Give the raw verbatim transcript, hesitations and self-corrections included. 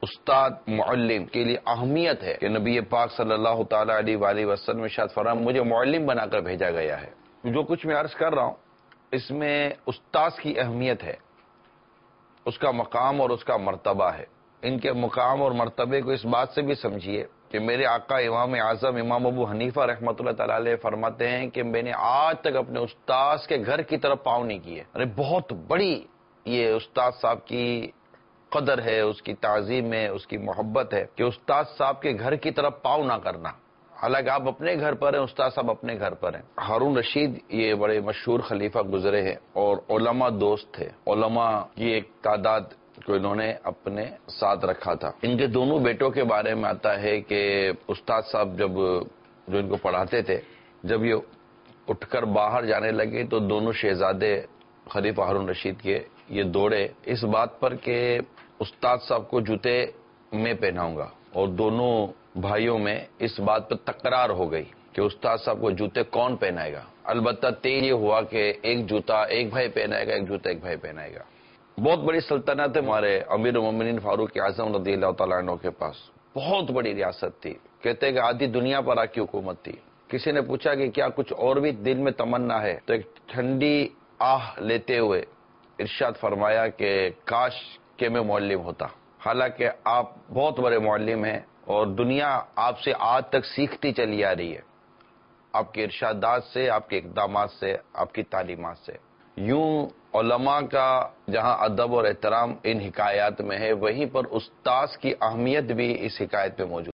استاد معلم کے لیے اہمیت ہے کہ نبی پاک صلی اللہ تعالی علیہ وآلہ وسلم ارشاد فرمایا مجھے معلم بنا کر بھیجا گیا ہے۔ جو کچھ میں عرض کر رہا ہوں اس میں استاد کی اہمیت ہے، اس کا مقام اور اس کا مرتبہ ہے۔ ان کے مقام اور مرتبے کو اس بات سے بھی سمجھیے کہ میرے آقا امام اعظم امام ابو حنیفہ رحمۃ اللہ تعالی علیہ فرماتے ہیں کہ میں نے آج تک اپنے استاد کے گھر کی طرف پاؤں نہیں کیے۔ ارے بہت بڑی یہ استاد صاحب کی قدر ہے، اس کی تعظیم ہے، اس کی محبت ہے کہ استاد صاحب کے گھر کی طرف پاؤں نہ کرنا۔ حالانکہ آپ اپنے گھر پر ہیں، استاد صاحب اپنے گھر پر ہیں۔ ہارون رشید یہ بڑے مشہور خلیفہ گزرے ہیں اور علماء دوست تھے، علماء کی ایک تعداد کو انہوں نے اپنے ساتھ رکھا تھا۔ ان کے دونوں بیٹوں کے بارے میں آتا ہے کہ استاد صاحب جب جو ان کو پڑھاتے تھے جب یہ اٹھ کر باہر جانے لگے تو دونوں شہزادے خلیفہ ہارون رشید کے یہ دوڑے اس بات پر کہ استاد صاحب کو جوتے میں پہناؤں گا، اور دونوں بھائیوں میں اس بات پر تکرار ہو گئی کہ استاد صاحب کو جوتے کون پہنائے گا۔ البتہ طے یہ ہوا کہ ایک جوتا ایک بھائی پہنائے گا، ایک جوتا ایک بھائی پہنائے گا۔ بہت بڑی سلطنت ہے ہمارے امیر المومنین فاروق اعظم رضی اللہ تعالیٰ عنہ کے پاس، بہت بڑی ریاست تھی، کہتے ہیں کہ آدھی دنیا پر آ کی حکومت تھی۔ کسی نے پوچھا کہ کیا کچھ اور بھی دل میں تمنا ہے، تو ایک ٹھنڈی آہ لیتے ہوئے ارشاد فرمایا کہ کاش کہ میں معلم ہوتا۔ حالانکہ آپ بہت بڑے معلم ہیں اور دنیا آپ سے آج تک سیکھتی چلی آ رہی ہے، آپ کے ارشادات سے، آپ کے اقدامات سے، آپ کی تعلیمات سے۔ یوں علماء کا جہاں ادب اور احترام ان حکایات میں ہے، وہیں پر استاذ کی اہمیت بھی اس حکایت میں موجود ہے۔